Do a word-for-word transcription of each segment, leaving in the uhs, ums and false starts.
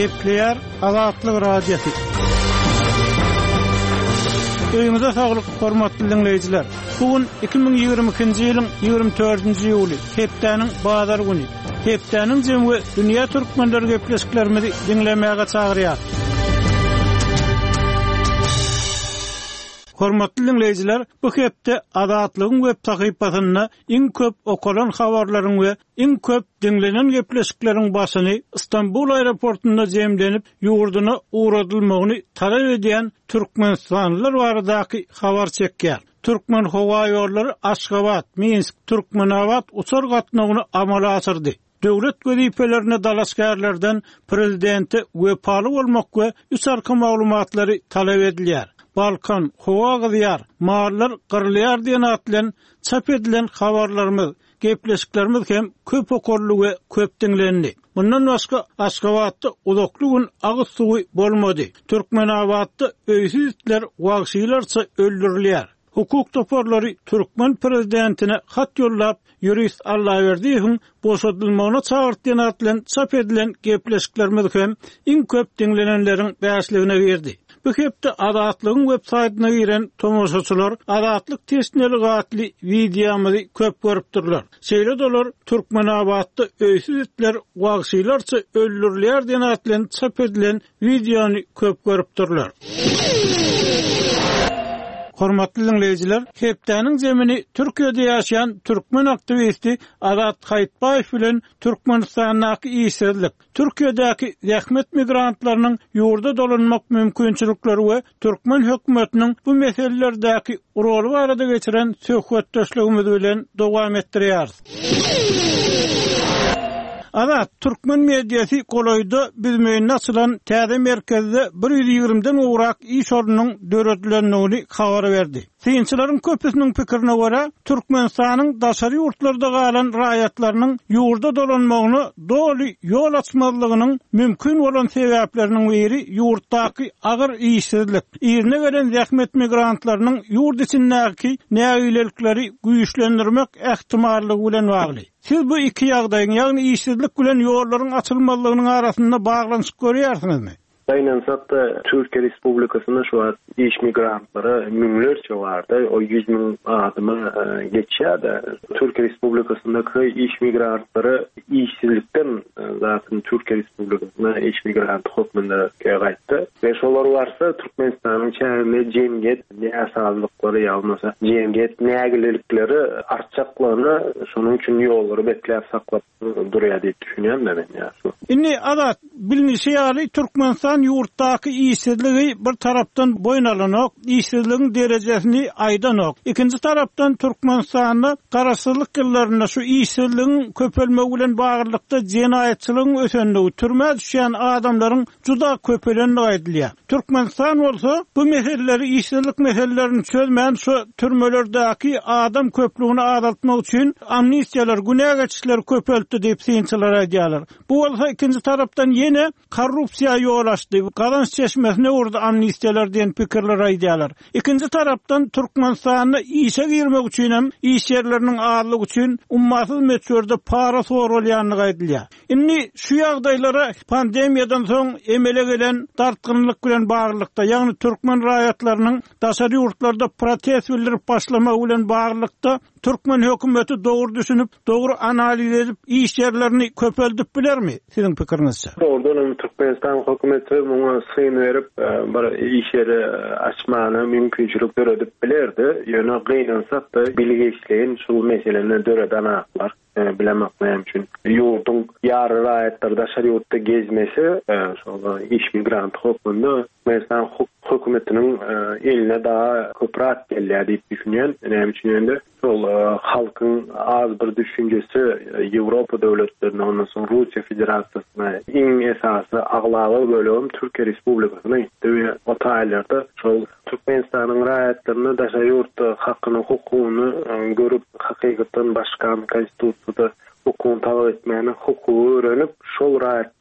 Gepleýär Azatlyk radiosu. Öýüňize saglyk, hormatly dinleýijiler. Bugün iki bin ýygrimi ikinji ýylyň ýygrimi dördünji ýuly, hepdeniň bazar güni. Hepdeniň jemgy dünýä türkmenleri gepleşiklerimizi dinlemäge çagyrýar. Hormatly dinleýijiler, bu hepde Azatlygyň web sahypasyna iň köp okulan habarlaryň we iň köp dinlenen gepleşikleriň başyny Istanbul aeroportunda jemlenip ýurduny uğradylmagyny talap edýän türkmenstanlylar baradaky habar çekýär. Türkmen howa ýollary Aşgabat, Minsk, Türkmenawat uçar gatnagyny amala asyrdy. Döwlet gözipelerine dalaşgärlerden prezidenti wepaly bolmak we üç arka maglumatlary talap edilýär. Balkan, howa gyzyar, mallar gyrylýar diýen atlan çap edilen habarlarymyz, gepleşiklerimiz hem köp okurly we köp dinlendi. Bundan başga Aşgabatda uzakly gün agyz suwy bolmady. Türkmenawatda öýsüz itler wagşylarça öldürilýär. Hukuk toparlary Türkmen prezidentine hat ýollap, Yurist Allahyberdiýewiň boşadylmagyna çagyrtýan atlan çap edilen gepleşiklerimiz hem iň köp dinlenenleriň bäşligine berdi. Bu hepde Azatlygyň web saýtyna giren tomoşaçylar Azatlyk tesneli gatly videomyzy köp görüpdirler. Şeýle dolar Türkmenawatda öýsüz itler wagşylarça öldürilýär diýen atlan çap edilen videony köp görüpdirler. Hormatly dinleýijiler, hepdeniň jemini Türkiýede ýaşaýan türkmen aktivisti Azat Haýtbaýew bilen Türkmenistanyň ýyşyrlyk, Türkiýedäki ýahmet migrantlarynyň ýurda dolanmak mümkinçilikleri we türkmen hökümetiniň bu meselelerdäki roly barada geçiren söhbetdeşligimiz bilen dowam etdirýär. Azat Türkmen mediýasy golaýda bizmeýin açylan täze merkezde bir ýüz ýigrimden ugrak iş orunynyň döredilendigini habar berdi. Synçylaryň köpüsiniň pikirine görä, Türkmenistanyň daşary ýurtlarda galan raýatlarynyň ýurda dolanmagyny doly ýol açmazlygynyň mümkin bolan sebäpleriniň biri ýurtdaky agyr işsizlik, ýerine gelen zähmet migrantlarynyň ýurt içindäki nägilelikleri güýçlendirmek ähtimallygy bilen bagly. Siz bu iki ýagdaýyň, ýagny işsizlik bilen ýollaryň açylmalygynyň arasynda baglanyş görýärsizmi? Aynen zaten Türkiye Respublikası'nda şu an iş migrantları mümlerce vardı. O yüz bin adımı geçiyor da Türkiye Respublikası'ndaki iş migrantları işsizlikten zaten Türkiye Respublikası'na iş migrantı hükmünde kayıttı. Ve şolar varsa Türkmenistan'ın çevrinde cemiyet ne asallıkları yalnızsa cemiyet ne agilelikleri artacaklarını şunun için yolları bekleyip saklap duruyor diye düşünüyorum da ben ya. İnni Azat bilinişi yali Türkmenistan ýurtdaky işsizligi bir tarapdan boýnalanok, işsizligiň derejesini aýdanok. Ikinji tarapdan Türkmenistanda garaşsyzlyk ýyllarynda şu işsizligiň köpelmegi bilen bagyrlykda jenaýetçiligiň ösendigi, türme düşýän adamlaryň juda köpelenligi aýdylýar. Türkmenistan bolsa bu meseleleri, işsizlik meselelerini çözmän şu türmelerdäki adam köpligini azaltmak üçin amnistiýalar, günä geçişler köpeltdi diýip synçylar aýdýarlar. Bu bolsa ikinji tarapdan ýene korrupsiýa ýol açdy. Kazanç çeşmesine orada amnistiyalar diyen pikirler aýdýarlar. İkinci taraptan Türkmenistanyna işe girmek üçin hem iş yerlerinin ağırlık üçin ummatsız meçhurde para sorulýanlygy aýdylýar. Inni şu ýagdaýlara pandemiýadan soň emele gelen dartgynlyk bilen bagyrlykda, ýagny türkmen raýatlarynyň daşary ýurtlarda protest bildirip başlamagy bilen bagyrlykda Türkmen hökümeti dogry düşünüp, dogry analiz edip iş yerlerini köpeldip bilermi? Sizin pikirinizçe? Doğrudan Türkmenistan hökümeti muňa syn berip bir iş yeri açmany mümkinçilik döredip bilerdi. Ýöne gynansak da bilgiçliğin şu meselelerini döreden aklar. Bilemekmeyim için yurdun yarı raýatlarda şeriatda gezmesi şol iş migrant hukmunda mesela hökümetiniň eline daha köprak gelýär diýip düşünýän. Näme üçin ende şol halkyň az bir düşünjesi Ýewropa döwletlerine, ondan soň Russiýa Federasiýasyna iň esasy aglagy bölüm Türkiýe Respublikasyna gitdi we o taýlarda şol Türkmenistanyň raýatlaryny daşa ýurtda hakyny, hukugyny görüp hakykatan başkan konstitusiýada hukukun talap etmeni hukuku öğrenip şol raýatlary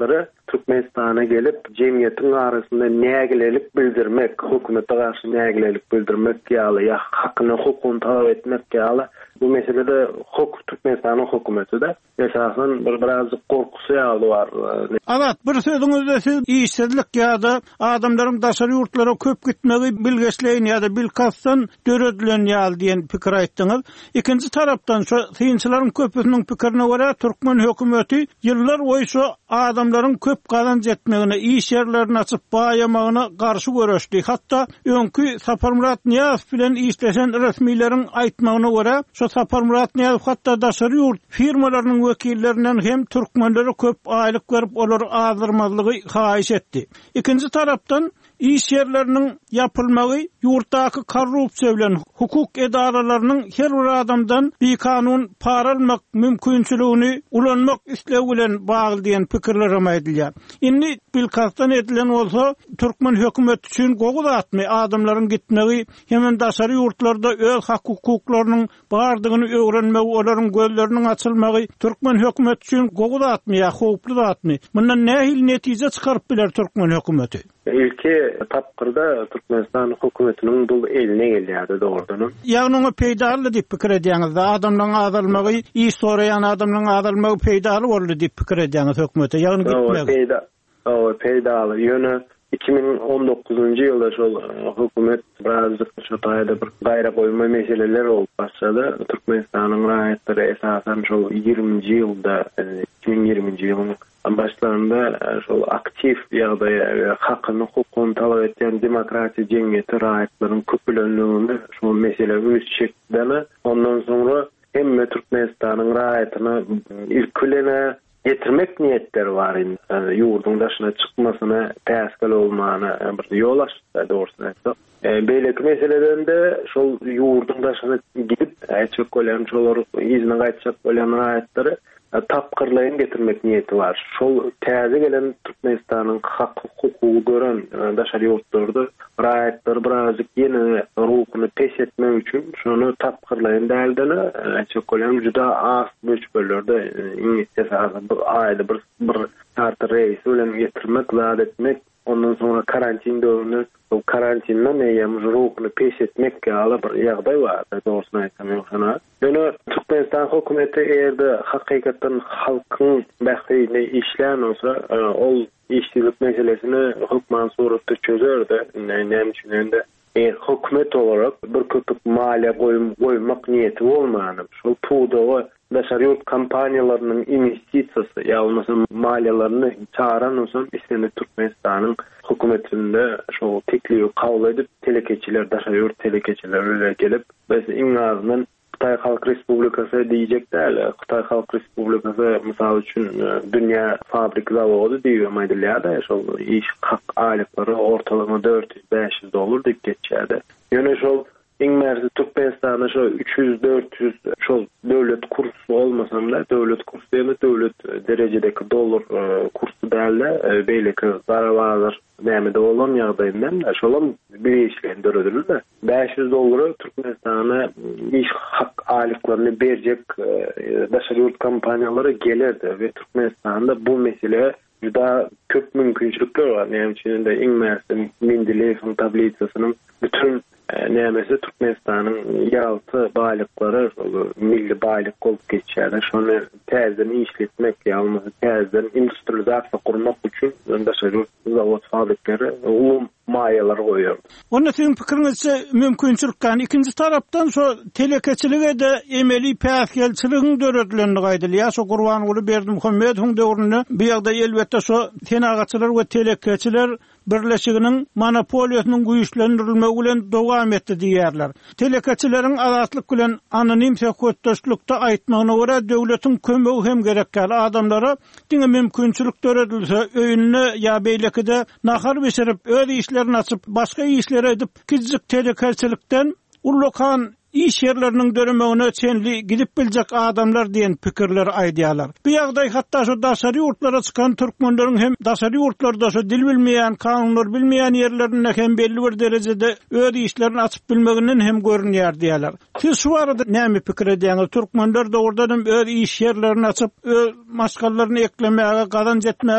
Türkmenistan'a gelip cemiyetin arasında nägilelik bildirmek, hökümete karşı nägilelik bildirmek ýaly ýa hakyny hukukunu talap etmek ýaly bu meselede hukuk Türkmenistan'ın hökümeti de esasen bir biraz korkusy ýaly bar. Evet, bir sözüňizde siz işsizlik ýa-da adamlaryň daşary ýurtlara köp gitmegi bilgeçleýin ýa-da bilkasdan döredilen ýaly diýen pikir aýtdyňyz. İkinji tarapdan şu synçylaryň köpüsiniň pikirine görä Türkmen hökümeti ýyllar boýy şu adamlaryň köp gazanç etmegine, iş ýerlerini açyp baýamagyna garşy görüşdi. Hatda öňkü Saparmurat Niýazow bilen işleşen resmiýleriň aýtmagyna görä, şu Saparmurat Niýazow hatda daşary ýurt firmalarynyň wekillerinden hem türkmenlere köp aýlyk berip olary azdyrmazlygy haýyş etdi. İkinji tarapdan iş yerlerinin yapılmagy ýurtdaky korrupsiýa bilen hukuk edaralarynyň her bir adamdan bir kanun para almak mümkinçiligini ulanmak islew bilen bagly diýen pikirler aýdylýar. Indi bilkasdan edilen bolsa Türkmen hökümeti üçin gowy atmy adamlaryň gitmegi hem daşary ýurtlarda öz hak hukuklarynyň bardygyny öwrenmegi, olaryň gözleriniň açylmagy Türkmen hökümeti üçin gowy atmy ýa howply atmy. Mundan nähil netije çykaryp biler Türkmen hökümeti? İlki tapkırda Türkmenistan hükümetinin bu eline gelýärdi doğrudan. Ýagny onu peýdaly diýip pikir edýäňiz. Adamlaryň azalmagy, iş soraýan adamlaryň azalmagy peýdaly boldy diýip pikir edýäňiz hökümete. Ýagny gitmegi. Peýda, o peýdaly. Ýöne iki bin on dokuzuncu ýylda şol hökümet birazcık şu taýda bir gaýra goýma meseleler bolup başlady. Türkmenistanyň raýatlary esasen şol ýirminji ýylda, iki bin ýirminji ýylyň başlarında şol aktif ýagdaýa hakyny hukukunu talap etýän demokratiýa jemgyýeti raýatlaryň köpülenliginde şu mesele öz çekdeme. Ondan sonra hem Türkmenistanyň raýatyny ilkilene getirmek niyetleri var indi. Yani yurdun daşına çıkmasına täsir bolmagyna bir ýol açdy doğrusu aýtsaq. E, Beýleki meselelerinde şol yurdun daşına gidip aýtjak bolan şolar izine gaýtjak bolan raýatlary tapkırlayın getirmek niyeti var. Şol täze gelen Türkmenistanyň hak hukuky gören daşary ýurtlarda raýatlar birazcık ýene ruhuny pes etmek üçin şonu tapkırlayın däldini açyk bolan juda az bölümlerde esasen aýda bir bir tarty reýs bilen getirmek, zat etmek, ondan sonra karantin döwründe o karantinle näýem ruhuny pes etmek ýaly bir ýagdaý bar. Doğrusyny aýtsam ýoksa. Ýöne Türkmenistan hökümeti eğerde hakikaten halkyň bäxtine işlän olsa, ol işçilik meselesini hukman suratda çözerdi. Näme üçin de eğer hökümet olarak bir köpük maliýe goýmak niýeti bolmagyny, şol tuğda daşary ýurt kampaniýalarynyň investisiýasy ýa-da maliýalaryny çağıran olsan, islendi Türkmenistanyň hökümetinde şol teklibi kabul edip telekeçiler, daşary ýurt telekeçiler öyle gelip biz iň azından Xitay Halk Respublikasy diýjekler. Xitay Halk Respublikasy mysal üçin dünýä fabrik zawody diýip aýdylýar. Şol iş hak aýlyklary ortalama dört yüz beş yüz dolar diýip geçýärdi. Ýöne şol iň merzi Türkmenistanda şo üç yüz dört yüz şol döwlet kursu olmasam-da, döwlet kursu diýip döwlet derejedeki dolar kursu däl-de beýleki zarabazlar näme-de bolan ýagdaýyndan şolam bir işlendirildi. beş yüz dolara Türkmenistana iş hak aýlyklaryny berjek daşary ýurt kampaniýalary gelirdi we Türkmenistanda bu mesele juda köp mümkinçilikler var. Näme üçin de iň mersi Mendeleýewiň tabliçasynyň bütün nämesi Türkmenistanyň ýalty baýlyklary milli baýlyk bolup geçýär. Şonu täzeden işletmek ýa-da täzeden industrializasiýa gurmak üçin daşary zawod fabriklary ulum maýalar goýýar. Onu sizin pikiriňizçe mümkinçilik kan ikinji tarapdan şu telekeçilige de emeli päsgelçiligiň döredilenini gaýdylýar. Şu Gurbanuly Berdimuhammedowyň döwründe bu ýagda elbetde şu tenagaçylar we telekeçiler birleşiginiň monopoliýasynyň güýçlendirilmegi bilen dowam etdi diýerler. Telekeçileriň azatlyk bilen anonim söhbetdeşlikde aýtmagyna görä döwletiň kömegi hem gerekli adamlara diňe mümkinçilik döredilse öýünne ýa beýlekide nahar beşerip öz işlerini açyp başga işlere edip kizik telekeçilikden ullokan iş yerlerinin döremegine çenli gidip biljek adamlar diýen pikirler aýdýarlar. Bu ýagdaý hatda şu daşary ýurtlara çykan türkmenleriň hem daşary ýurtlarda şu dil bilmeýän, kanunlar bilmeýän ýerlerinde hem belli bir derejede öz işlerini açyp bilmeginden hem görünýär diýerler. Siz şu arada näme pikir edýäňiz? Türkmenler de ordan öz iş yerlerini açyp öz maşgallaryny eklemäge, gazanç etmäge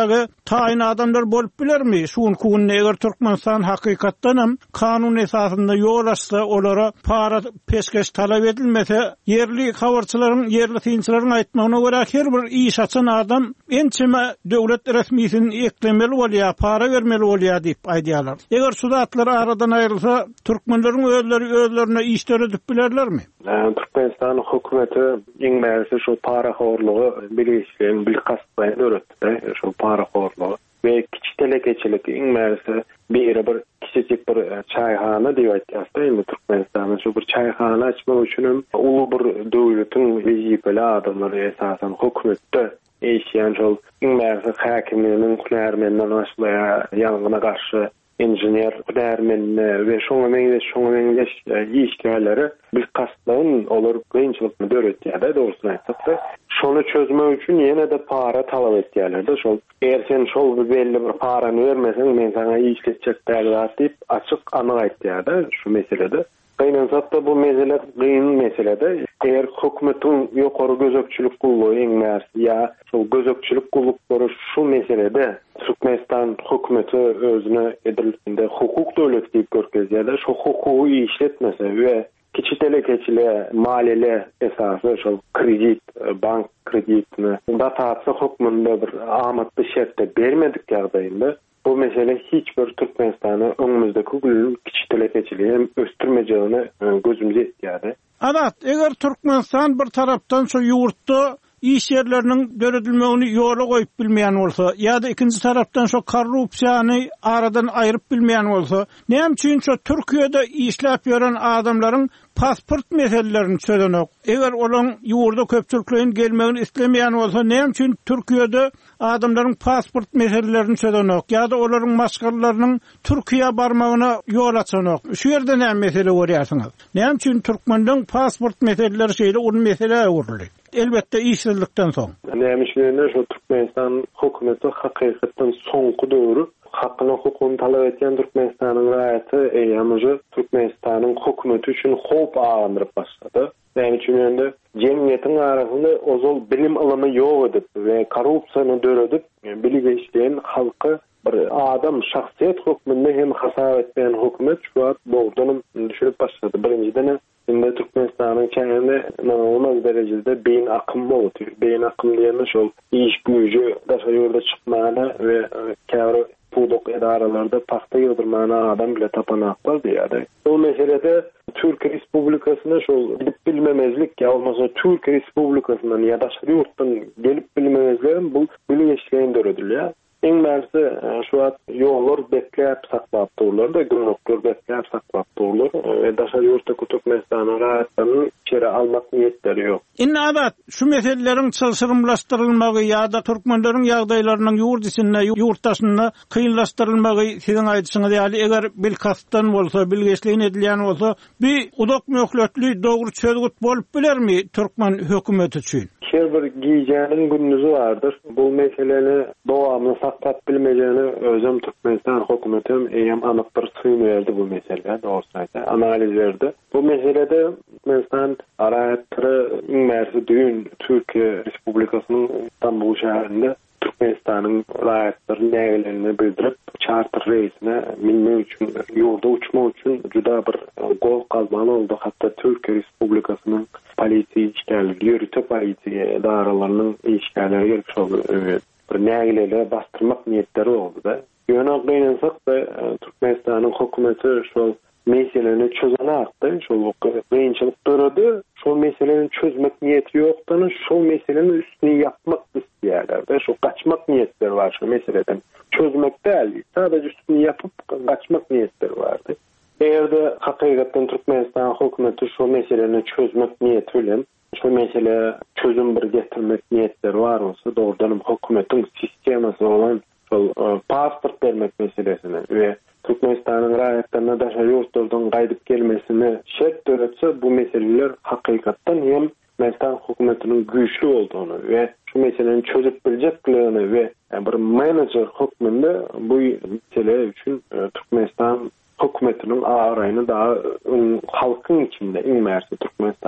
taýin adamlar bolup bilermi? Şuň kugun eger Türkmenistan hakykatdan hem kanun esasında ýol açsa, olara para peşkeş talap edilmese, yerli habarçylaryň, yerli tynçylaryň aýtmagyna görä her bir iş açan adam ençeme döwlet resmiýetini eklemeli bolýar, para bermeli bolýar diýip aýdýarlar. Eger şu zatlar aradan aýrylsa, türkmenleriň özleri özlerine iş töredip bilerlermi? Türkmenistan hökümeti iňmäsi şu para horlugy bilişlerini bil kasbaýa öğretdi. Şu para horlugy ve kiçik telekeçilik iňmäsi bir bir kiçik bir çayhana diýip aýtýarlar. Türkmenistanda şu bir çayhana açmak üçin uly bir döwletiň wezipeli adamlary esasen hökümetde eşyan şol iňmäsi häkimliginiň hünärmenden başlaýa ýangına garşy injinier hünärmenine ve şoňa meňde şoňa meňde işgärleri bir kastlaryň olar kynçylykny döretýär-de, dogrusyny aýtsak, şonu çözmek üçin ýene de para talap etýärler-de. Şol eger sen şol belli bir parany bermeseň men sana işletjek däl diýip açyk anyk aýtýär-de şu meselede. Gaýnansatda bu mesele gyn meselede. Eger hökümetiň ýokary gözekçilik gullugy iňmäsi ýa şol gözekçilik gullukları şu meselede Türkmenistan hökümeti özüne edildiğinde hukuk döwleti diýip görkezýär. Şu hukuky işletmese we kiçik telekeçile, maliyeli esasy şol kredit, bank kreditini datatsa hökümünde bir amatly şertde bermedik ýagdaýynda bu mesele hiç bir Türkmenistan'ı önümüzdeki günün kiçik telekeçiliği östürmeyeceğini gözümüze etkiýär. Adat, eger Türkmenistan bir tarapdan şu ýurtda iş yerlerinin döredilmegini ýola goýup bilmeýän bolsa, ýa-da ikinji tarapdan şu korrupsiýany aradan aýryp bilmeýän bolsa, näme üçin şu Türkiýede işläp ýören adamlaryň pasport meselelerini çözenok. Eger olaň ýurda köpçülikliň gelmegini islemeýän bolsa, näme üçin Türkiýede adamlaryň pasport meselelerini çözenok, ýa-da olaryň maşgarlarynyň Türkiýe barmagyna ýol açanok. Şu ýerde näme mesele görýärsiňiz? Näme üçin türkmeniň pasport meseleleri şeýle ol mesele urly? Elbette işsizlikten soň. Nämişlerini şu Türkmenistan hökümeti hakykatdan soňky döwrü hakyny hukukyny talap etýän Türkmenistanyň raýaty eýamyjy Türkmenistanyň hökümeti üçin hop aýandyryp başlady. Näme üçin ende jemgyýetiň arasynda ozal bilim alymy ýok edip we korrupsiýany döredip bilgeçleýän halky bir adam şahsiýet hökmünde hem hasap etmeýän hökümet şu wagt bogdanyň düşürüp başlady. Birinciden Şimdi Türkmenistan'ın kendine inanılmaz derecede beyin akımı oluyor. Beyin akımı diyenler şol iş gücü daşa yolda çıkmağına ve kârı pudok edaralarda pakta yıldırmağına adam bile tapanaklar diýär. O meselede Türk Respublikası'na şol bilip bilmemezlik ya olmasa Türk Respublikası'ndan ya daşa yurttan gelip bilmemezlerin bu bilgeçleyin dörediliyor. Iňmäsi şu an ýollar bekläp saklap durlar da gümrükler bekläp saklap durlar we daşa ýurtda Türkmenistanyň raýatyny içeri almak niýetleri ýok. Inne adat şu meselelerin çylşyrymlaşdyrylmagy ýa-da türkmenleriň ýagdaýlarynyň ýurt içinde ýurtdaşyna kynlaşdyrylmagy siziň aýdyşyňyz ýaly eger bil kastan bolsa, bilgeçliğin edilýän bolsa, bir udak möhletli dogry çözgüt bolup bilermi türkmen hökümeti üçin? Her bir giýjäniň gündüzi bardyr. Bu meseleni dowamly saklap bilmejeni özüm Türkmenistan hökümeti eýem anyk bir suýun berdi bu meselede, dogrusyny analiz berdi. Bu meselede Türkmenistan araýatry iňmäsi düýün Türkiýe Respublikasynyň İstanbul şäherinde Türkmenistanyň raýatlaryny nägelerini bildirip charter reisine minmek üçin ýurda uçmak üçin juda bir gol galmaly boldy. Hatda Türkiýe Respublikasynyň polisiýa işgärleri, ýürütme polisiýa edaralarynyň işgärleri gelip şol bir nägelerini bastyrmak niýetleri boldy da. Ýöne gaýnansak da Türkmenistanyň hökümeti şol meseleni çözenakdy, şol kynçylyk döredi, şol meseleni çözmek niýeti ýokdan şol meseleni üstüne yapmak isleýärler. Şol kaçmak niýetleri var şu meseleden. Çözmek däl, sadece üstüne yapıp kaçmak niýetleri bardy. Eğerde hakykatdan Türkmenistan hökümeti şu meseleni çözmek niýeti bilen şu mesele çözüm bir getirmek niýetleri var bolsa, dogrudan hökümetiň sistemasy bolan şol pasport bermek meselesini we Türkmenistanyň raýatlaryna daşa ýurtlardan gaýdyp gelmesini şert döretse bu meseleler hakykatdan hem Türkmenistan hökümetiniň güýçlü bolduğunu we şu meseleni çözüp biljekligini we bir menajer hökmünde bu mesele üçin Türkmenistan hökümetiniň araýyny daha halkyň içinde iňmäsi Türkmenistanyň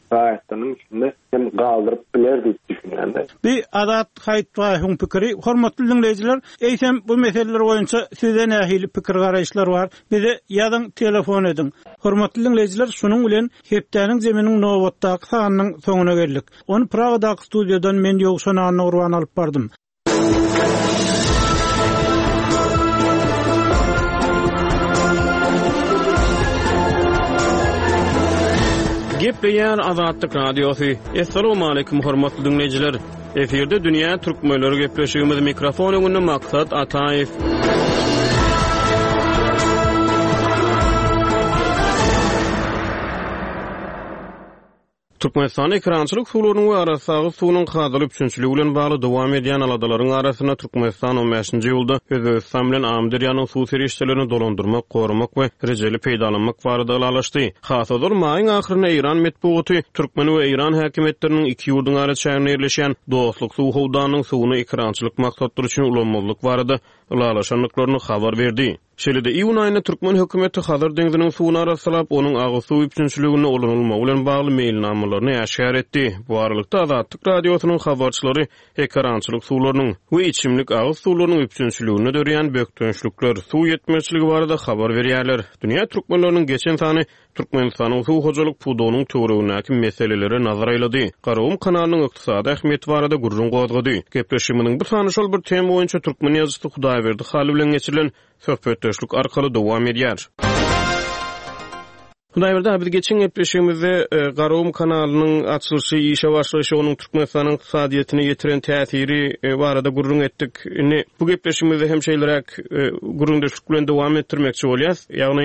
gaýtdynyň içinde hem galdyryp biler diýip düşünýär. Bir adat haýtwaýyň pikiri, hormatly dinleýijiler, eýsem bu meseleler boýunça size nähili pikir garaýşlar bar. Bize ýazyň, telefon edin. Hormatly dinleýijiler, şunuň bilen hepdäniň zeminiň nowatdaky saganyň soňuna geldik. Onu Pragadaky studiýadan men ýogşan anyny urban alyp bardym. Gepleýän Azatlyk Radiosu. Assalamu alaykum hormatly dinleýijiler. Eferde dünýä türkmenleri gepleşigimiz mikrofon öňünde maksat Ataýew. Türkmenistan ekrançylyk suwlarynyň we arasagy suwunyň hazyr üçinçiligi bilen bagly dowam edýän aladalaryň arasyna Türkmenistan on beşinji ýylda Özbekistan bilen am derýanyň suw serişçilerini dolandyrmak, gorumak we rejeli peýdalanmak barada alaşdy. Hasazor maýyň ahyryna İran metbuaty Türkmen we İran häkimetleriniň iki ýurdun araçyna ýerleşen dostluk suw howdanyň suwuny ekrançylyk maksatlar üçin ulanmalyk barada alaşanlyklaryny habar berdi. Şeýle-de iýun aýyna Türkmen hökümeti Hazar deňiziniň suwuny arasalap, onuň agy suw üçinçiligini ulanylmagy bilen bagly mailnamalaryny ýaşar etdi. Bu aralykda Azatlyk Radiosynyň habarçylary ekrançylyk suwlarynyň we içimlik agy suwlarynyň üçinçiligini dörýän bökdönçlükler, suw ýetmezçiligi barada habar berýärler. Dünýä türkmenleriniň geçen sany Türkmenistanyň suw hojalyk pudunyň töweregindäki meseleleri nazar aýlady. Garawum kanalynyň ykdysady ähmiýeti barada gurrun gozgady. Gepleşigimiň bu sany şol bir tema boýunça türkmen ýazgysy Hudaýberdi haly bilen geçirilen söhbetdeşlik arkaly dowam edýär. Hudaýberdi biz geçen gepleşigimizde Garawum kanalynyň açylyşy, işe başlaşy, onuň Türkmenistanyň ykdysadyýetyna ýetiren täsiri barada gurrun etdik. Indi bu gepleşigimizde hem şeýlerek gurrundaşlyk bilen dowam etdirmekçi bolýar. Ýagny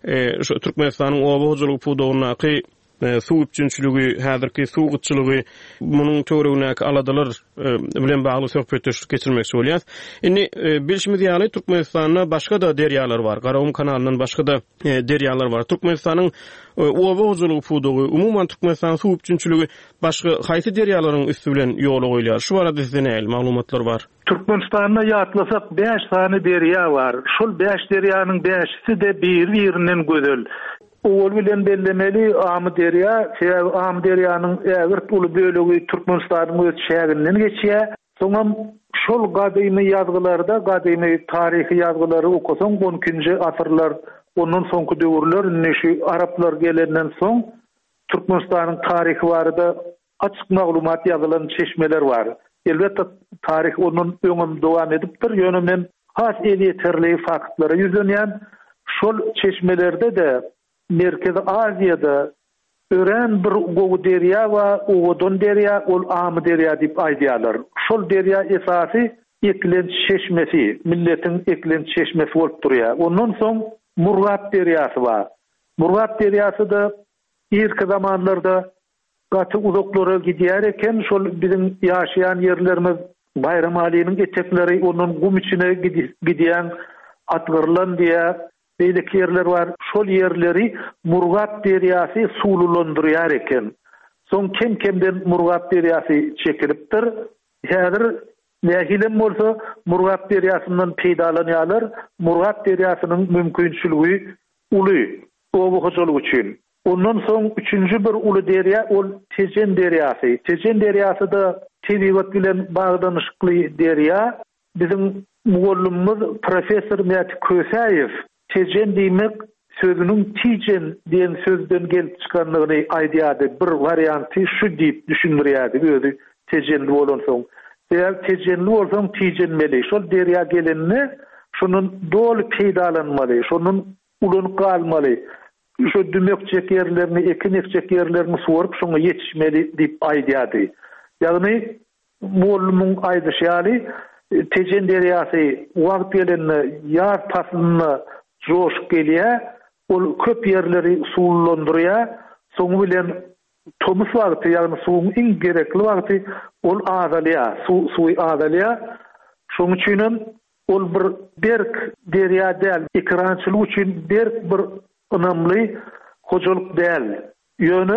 şu Türkmenistanyň oba hojalyk pudunyny suw üçinçiligi, häzirki suw gytçylygy, munyň töweregindäki aladalar bilen bagly söhbetdeşlik geçirmekçi bolýar. Indi bilişimiz ýaly Türkmenistanyň başga da derýalar bar. Garawum kanalynyň başga da derýalar bar. Türkmenistanyň oba hojalygy puduny, umumyň Türkmenistan suw üçinçiligi başga haýsy derýalaryň üstü bilen ýola goýulýar. Şu barada sizde näme maglumatlar bar? Türkmenistanyna ýatlasak beş sany derýa bar. Şol beş derýanyň beşisi de bir-birinden gözel. Ol bilen bellemeli Am derya, sebäbi Am derýanyň ägirt uly bölegi Türkmenistanyň öz şäherinden geçýär. Soňam şol gadymy ýazgylarda, gadymy taryhy ýazgylary okusaň on ikinji asyrlar, ondan soňky döwürler, näşe araplar gelenden soň Türkmenistanyň taryhy barada açyk maglumat ýazylan çeşmeler bar. Elbetde taryh onuň öňüm dowam edipdir. Ýöne men has elýeterli faktlary ýüzenýän şol çeşmelerde de Merkezi Aziýada ören bir gowy derýa we owdan derýa, ol Am derýa diýip aýdýarlar. Şol derýa esasy eklen çeşmesi, milletiň eklen çeşmesi bolup durýar. Ondan soň Murgat derýasy bar. Murgat derýasy da ilki zamanlarda gaty uzaklara gidýär eken, şol bizim ýaşaýan ýerlerimiz Bayram Aliýanyň etekleri, onuň gum içine gidýän Atgyrlan diýär beýleki ýerler bar. Şol ýerleri Murgat derýasy suwlandyrýar eken. Soň kem-kemden Murgat derýasy çekilipdir. Häzir nähilem bolsa Murgat derýasyndan peýdalanýarlar. Murgat derýasynyň mümkinçiligi uly oba hojalyk üçin. Ondan soň üçünji bir uly derýa ol Tejen derýasy. Tejen derýasy da Tebiwat bilen bagdanışykly derýa. Bizim muallymyz professor Mäti Kösäýew Tejen diýmek sözüniň tijen diýen sözden gelip çykanlygyny aýdýardy. Bir varianty şu diýip düşündirýärdi özü tejenli bolan soň. Eger tejenli bolsaň tijenmeli. Şol derýa gelenni şunun dol peýdalanmaly, şunun ulun galmaly. Şu dümekçek ýerlerini, ekinekçek ýerlerini suwaryp şoňa ýetişmeli diýip aýdýardy. Ýagny muallymyň aýdyşýaly tejen derýasy wagt gelenni ýaz faslyny joşup gelýär, ol köp ýerleri suwlandyrýar, soň bilen tomus wagty, ýagny suwuň iň gerekli wagty ol azalýar, suw suwy azalýar. Şoň üçin ol bir berk derýa däl, ekrançylyk üçin berk bir önamly hojalyk däl. Ýöne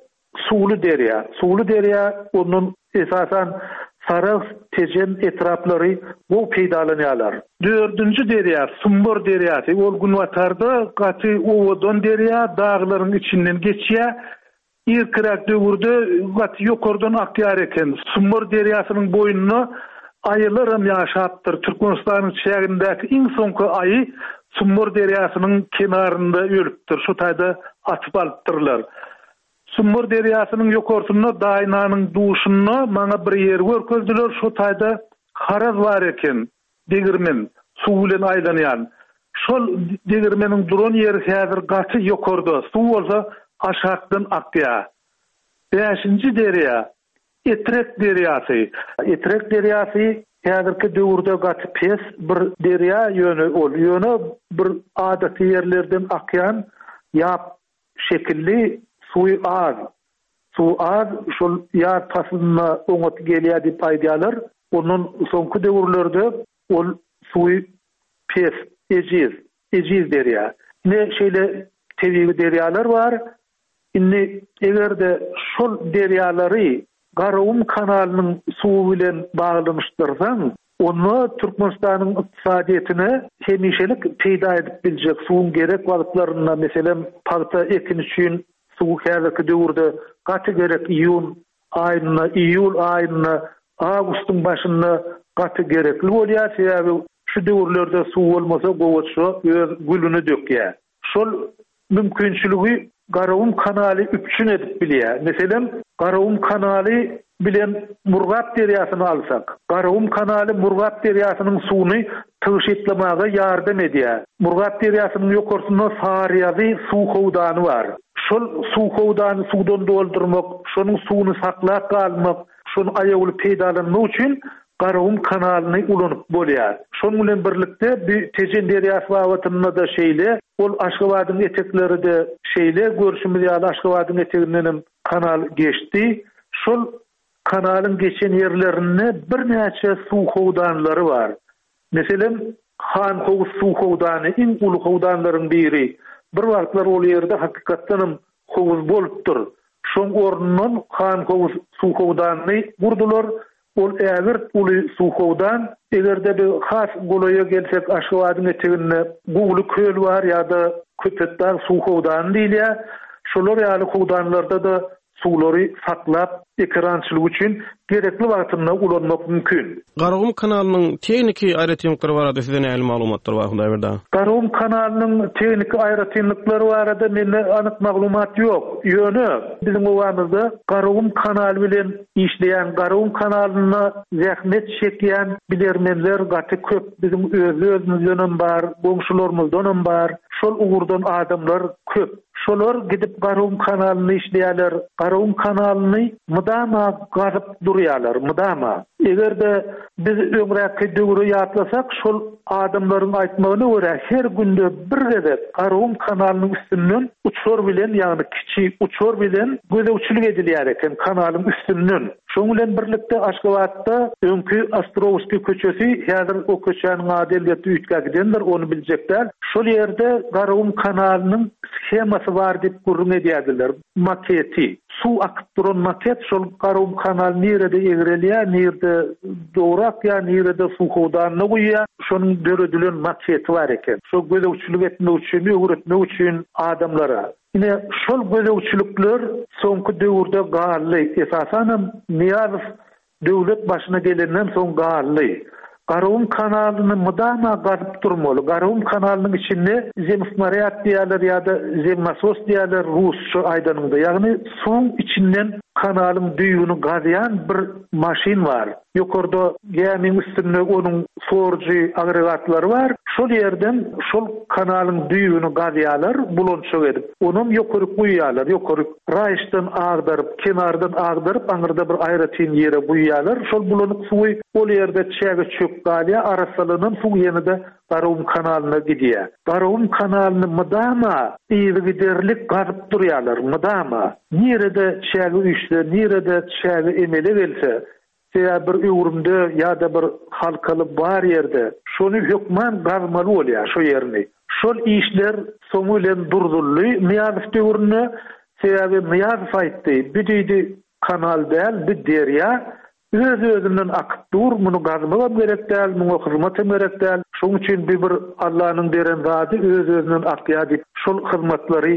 suwly derýa. Suwly derýa onuň esasan Sarık tejen etraflary bu peýdalanýarlar. Dördünji derýa Sumbur derýasy, ol gün watarda gaty owdan derýa dağlaryň içinden geçýär. irkirak döwürde gat ýokardan akýar eken. Sumur derýasynyň boýnuny aylarym ýaşapdyr. Türkmenistanyň çägindäki iň soňky aýy Sumur derýasynyň kenarynda ölüpdir. Şu taýda atyp alypdyrlar. Sumur derýasynyň ýokarsyna daýnanyň duşuny maňa bir ýer görkezdiler. Şu taýda haraz bar eken. Degirmen suw bilen aýlanýan. Şol degirmeniň duran ýeri häzir gaty ýokarda. Suw bolsa aşakdan akýar. beşinji derýa Etrek derýasy. Etrek derýasy häzirki döwürde gaty pes bir derýa ýöne ol. Ýöne bir adaty ýerlerden akýan ýap şekilli suwy az. Suw az şol ýar pasyna oňat gelýär diýip aýdýarlar. Onun soňky döwürlerde ol suwy pes, ejiz, ejiz derýa. Ne şeýle tebigi derýalar bar. Inni egerde şol derýalary Garawum kanalynyň suwy bilen baglanmışdyrsaň, onu Türkmenistanyň ykdysadyetine hemişelik peýda edip biljek suwun gerek wagtlaryna, meselem paýta ekin üçin suw häzirki döwürde gaty gerek iýun aýyna, iýul aýyna, awgustyň başyna gaty gerekli bolýar. Sebäbi şu döwürlerde suw bolmasa gowatşy öz gülüni dökýär. Şol mümkinçiligi Garawum kanaly üçin edip bilýär. Meselem Garawum kanaly bilen Murgat derýasyny alsak, Garawum kanaly Murgat derýasynyň suwuny tyşytlamaga ýardam edýär. Murgat derýasynyň ýokarsyna Saryazy suw howdany bar. Şol suw howdany suwdan doldurmak, şonuň suwuny saklap galmak, şonu aýaguly peýdalanmak üçin Garawum kanalyny ulanyp bolýar. Şonuň bilen birlikde bir Tejen derýasy wagtynda da şeýle, ol Aşgabatyň etekleri de şeýle görüşimiz ýaly Aşgabatyň eteginden kanal geçdi. Şol kanalyň geçen ýerlerinde bir näçe suw howdanlary bar. Meselem Han Howuz suw howdany iň uly howdanlaryň biri. Bir wagtlar ol ýerde hakykatdan howuz bolupdyr. Şoň ornundan Han Howuz suw howdanyny gurdular. Ol ägir uly suw howdan egerde bir has golaýa gelsek Aşgabatyň eteginde gugly köl bar ýa-da köpetler suw howdan diýilýär. Şolar ýaly howdanlarda da suwlary saklap ekrançylyk üçin gerekli wagtynda ulanmak mümkin. Garawum kanalynyň tekniki aýratynlyklary barada size näme maglumatlar bar hunday berdi? Garawum kanalynyň tekniki aýratynlyklary barada mende anyk maglumat ýok. Ýöne biziň owamyzda Garawum kanaly bilen işleýän, Garawum kanalyna zähmet çekýän bilermenler gaty köp. Biziň özümizden bar, goňşularymyzdan bar. Şol ugurdan adamlar köp. Şolar gidip Garawum kanalyny işleýärler. Garawum kanalyny mudama gazyp durýarlar, mudama. Egerde biz öňräki döwri ýatlasak, şol adamlaryň aýtmagyna görä her günde bir gezek Garawum kanalynyň üstünden uçur bilen, ýagny kiçik uçur bilen gözewçilik edilýär eken kanalyň üstünden. Şoň bilen birlikde Aşgabatda öňkü Astrovski köçesi, häzir o köçäniň ady elbetde üýtgägidendir, onu biljekler. Şol ýerde Garawum kanalynyň schemasy bar diýip gurrun edýärdiler. Maketi, suw akyp duran maket, şol Garawum kanaly nerede egrelýär, nerede dowrak ýa nerede suw howdanyny goýýar, şonuň döredilen maketi bar eken. Şo gözewçilik etmek üçin, öwretmek üçin adamlara. Ine şol gözewçilikler soňky döwürde galy, esasan Niýazow döwlet başyna gelenden soň galy. Garawum kanalyny mudama gazyp durmaly. Garawum kanalynyň içinde zemsmariat diýerler ýa-da zemnasos diýerler rusça aýdanynda. Ýagny suw içinden kanalyň düýbüni gazýan bir maşin bar. Ýokarda gämiň üstünde onuň sorjy agregatlary bar. Şol ýerden şol kanalyň düýbüni gazýarlar, bulançyk edip, onuň ýokary goýýarlar. Ýokary raýşdan agdaryp, kenardan agdaryp, aňyrda bir aýratyn ýere goýýarlar. Şol bulanyk suwy ol ýerde çäge çöp galýa, arasalanan suw ýene-de Garawum kanalyna gidýär. Garawum kanalyny mudama ýygyderlik gazyp durýarlar, mudama. Nerede çäge üçde, nerede çäge emele gelse, ýa bir öwrümde ýa-da bir halkaly bar ýerde şonu hökman gazmaly bolýar şo ýerni. Şol işler soňu bilen durdurly. Niýazow döwrüne sebäbi Niýazow aýtdy, bir kanal däl, bir derýa öz-özünden akyp dur, muny gazmagam gerek däl, muňa hyzmat gerek däl. Şoň üçin bir bir Allahyň beren zady öz-özünden akýar diýip şol hyzmatlary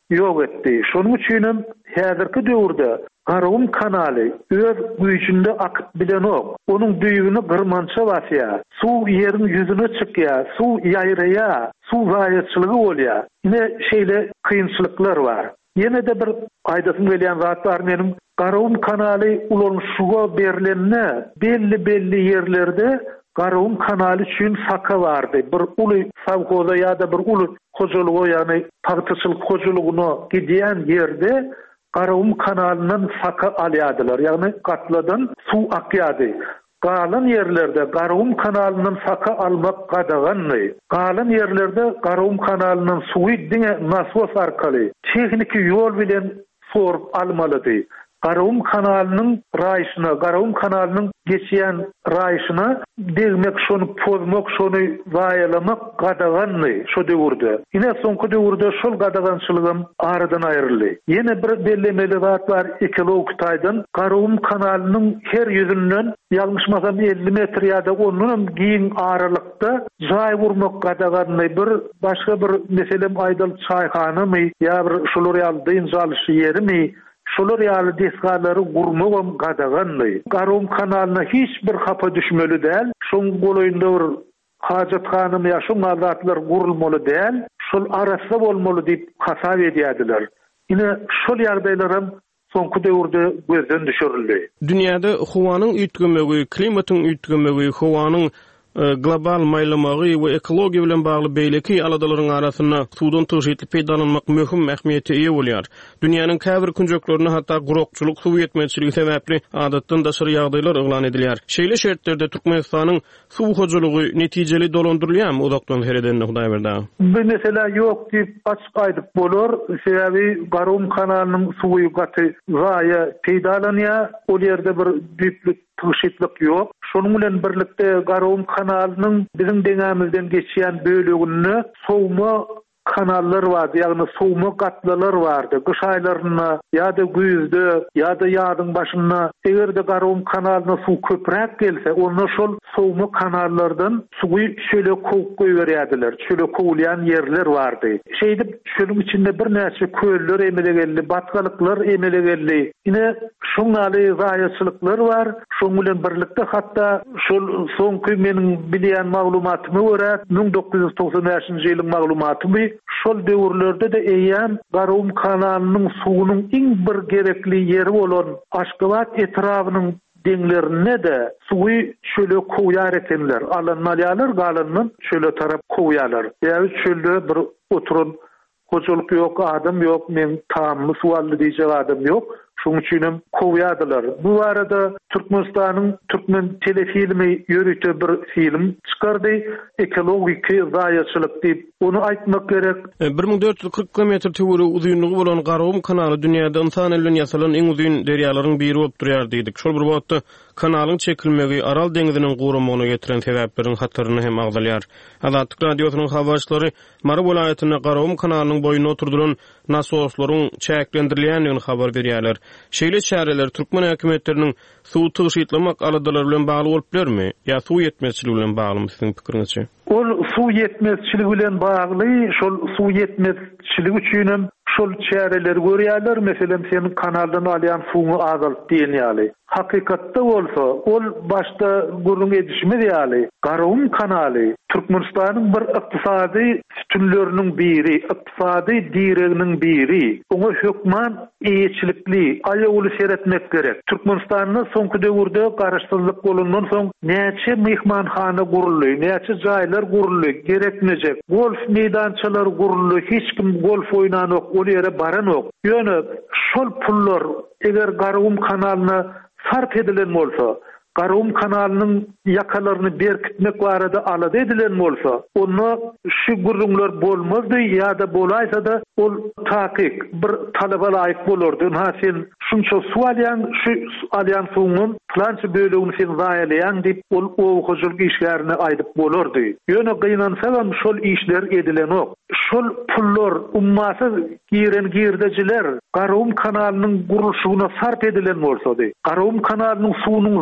ýok etdi. Şonuň üçin häzirki döwürde Garawum kanaly öz güýçünde akyp bilenok. Onuň düýbüni gyrmança basýar. Suw ýeriň ýüzüne çykýar, suw ýaýraýar, suw gaýetçiligi bolýar. Ine şeýle kynçylyklar bar. Ýene de bir aýdasym gelýän zat bar menim. Garawum kanaly ulan şuwa berilenne belli belli ýerlerde Garawum kanaly üçin saka bardy. Bir uly savgoda ýa-da bir uly hojalygy ýani paýtaçylyk hojalygyna gidýän ýerde Garawum kanalynyň saka alýadylar. Ýagny gatladan suw akýady. Galan ýerlerde Garawum kanalynyň saka almak gadaganly. Galan ýerlerde Garawum kanalynyň suwy diňe nasos arkaly tehnik ýol bilen sorup almalydy. Garawum kanalynyň raýysyna, Garawum kanalynyň geçýän raýysyna degmek, şonu pozmak, şonu waýalamak gadaganly şo döwürde. Ine soňky döwürde şol gadagançylygym aradan aýryldy. Ýene bir bellemeli zat bar ekolog taýdan Garawum kanalynyň her ýüzünden ýalňyşmasam elli metr ýa-da ondan giň aralykda jaý vurmak gadaganly bir başga bir meselem aýdal çaýhanamy ýa bir şolary aldyň jalyşy ýerimi şolar ýaly desgalary gurmagam gadaganly. Garawum kanalyna hiç bir hapa düşmeli däl. Şoň golaýynda bir hajatkanymy ýa şu mazatlar gurulmaly däl. Şol arasda bolmaly diýip hasap edýärdiler. Ine şol ýagdaýlarym soňky döwürde gözden düşürildi. Dünýäde howanyň üýtgemegi, klimatyň üýtgemegi, howanyň global maýlamagy we ekologiýa bilen bagly beýleki aladalaryň arasyna suwdan töşitli peýdalanmak möhüm ähmiýete ýa bolýar. Dünýäniň käbir künjeklerini hatda gurokçuluk, suw ýetmezçiligi sebäpli adatdan daşary ýagdaýlar eglan edilýär. Şeýle şertlerde Türkmenistanyň suw hojalygy netijeli dolandyrylýarmy uzakdan hereden Hudaý berdi? Bu mesele ýok diýip açyk aýdyp bolar. Sebäbi Garawum kanalynyň suwy gaty gaýa peýdalanýar. Ol ýerde bir düýplik tygşytlyk ýok. Şonuň bilen birlikde Garawum kanalynyň bizim deňämizden geçýän bölügini sowma kanallar vardı, ýagny sowma gatlalar vardy. Gyş aýlaryna ýa-da güýzde ýa-da ýadyň başyna egerde Garawum kanalyna suw köpräk gelse, onda şol sowma kanallardan suwy şöyle kowup goýberýärdiler. Şöyle kowulýan ýerler bardy. Şeýdip şonuň içinde bir näçe köller emelegelli, batgalyklar emelegelli. Ine şoňaly zaýatçylyklar bar. Şoň bilen birlikde hatda şol soňky meniň bilýän maglumatyma görä bin dokuz ýüz toksan beşinji ýylyň maglumaty şol döwürlerde de eýän Garawum kanalynyň suwunyň iň bir gerekli ýeri bolan Aşgabat etrawynyň deňlerine de suwy şöyle kowyar ekenler. Alanmalýarlar galanyň şöyle tarap kowyarlar. Ýa-da şöyle bir oturun hojalyk ýok, adam ýok, men tammy suwally diýjek adam ýok. Şoň üçin kowyardylar. Bu arada Türkmenistanyň Türkmen telefilmi ýörüte bir film çykardy. Ekologik zaýatçylyk diýip onu aýtmak gerek. bir ming dört ýüz kırk kilometr tüwri uzunlygy bolan Garawum kanaly dünýäde insan elden ýasalan iň uzun derýalaryň biri bolup durýar diýdik. Şol bir wagtda kanalyň çekilmegi Aral deňiziniň gurulmagyna getiren sebäplerin hatyryny hem agdalýar. Azatlyk radiosynyň habarçylary Mara welaýatyna Garawum kanalynyň boýuna oturduran nasoslaryň çäklendirilýändigini habar berýärler. Şeýle çäreler Türkmen hökümetleriniň suw tygyşytlamak aladalary bilen bagly bolup bermi? Ýa suw ýetmezçiligi bilen baglymy siziň pikiriňizçe? Ol suw ýetmezçiligi bilen bagly, şol suw ýetmezçiligi üçin şol çäreler görýärler. Meselem senin kanaldan alýan suwuny azalyp diýenýärler. Hakykatda bolsa, ol başda gurulun edişimi diýäli. Garawum kanaly Türkmenistanyň bir ykdysady sütünleriniň biri, ykdysady direginiň biri. Oňa hökman eýetçilikli, aýaguly seretmek gerek. Türkmenistanyň soňky döwürde garaşsyzlyk bolandan soň näçe mehmanhana guruldy, näçe jaýlar guruldy, gerekmejek. Golf meýdançalary guruldy, hiç kim golf oýnanok, ol ýere baranok. Ýöne şol pullar eger Garawum kanalyna sarf edilen bolsa, Garawum kanalynyň ýakalaryny berkitmek barada alady edilen bolsa, onu şu gurulmalar bolmazdy ýa-da bolaýsa da ol takyk bir talaba laýyk bolardy. Ha sen şunça suw alýan, şu alýan suwuň plança bölügini sen zaýalaýan diýip ol o hojalyk işlerini aýdyp bolardy. Ýöne gynansa şol işler edilenok. Şol pullar ummasy giren girdejiler Garawum kanalynyň gurulşygyna sarf edilen bolsady, Garawum kanalynyň suwunyň zaýala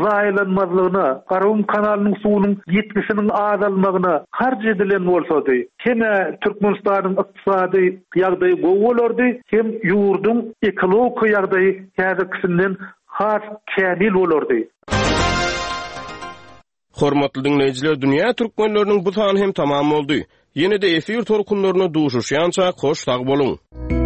ýalanmazlygyna, Garawum kanalynyň suwunyň ýetkisiniň azalmagyna harj edilen bolsady, hem Türkmenistanyň ykdysady ýagdaýy gowy bolardy, hem ýurdun ekologik ýagdaýy häzirkisinden has kämil bolardy. Hormatly dinleyijiler, dünýä türkmenleriniň bu sany hem tamam boldy. Ýene-de efir torkunlaryna duşuşýança hoş tag boluň.